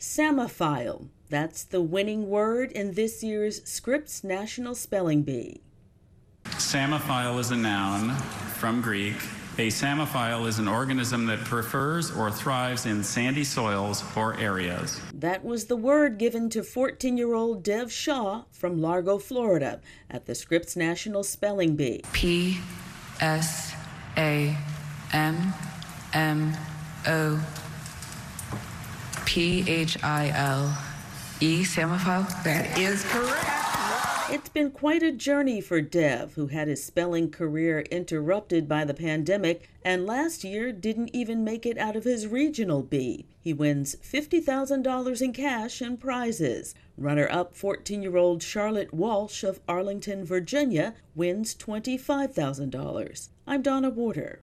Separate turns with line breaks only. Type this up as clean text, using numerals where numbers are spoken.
Samophile. That's the winning word in this year's Scripps National Spelling Bee.
Samophile is a noun from Greek. A samophile is an organism that prefers or thrives in sandy soils or areas.
That was the word given to 14-year-old Dev Shaw from Largo, Florida, at the Scripps National Spelling Bee.
P-S-A-M-M-O-P-H-I-L-E, samophile?
That is correct.
It's been quite a journey for Dev, who had his spelling career interrupted by the pandemic and last year didn't even make it out of his regional bee. He wins $50,000 in cash and prizes. Runner-up 14-year-old Charlotte Walsh of Arlington, Virginia, wins $25,000. I'm Donna Warder.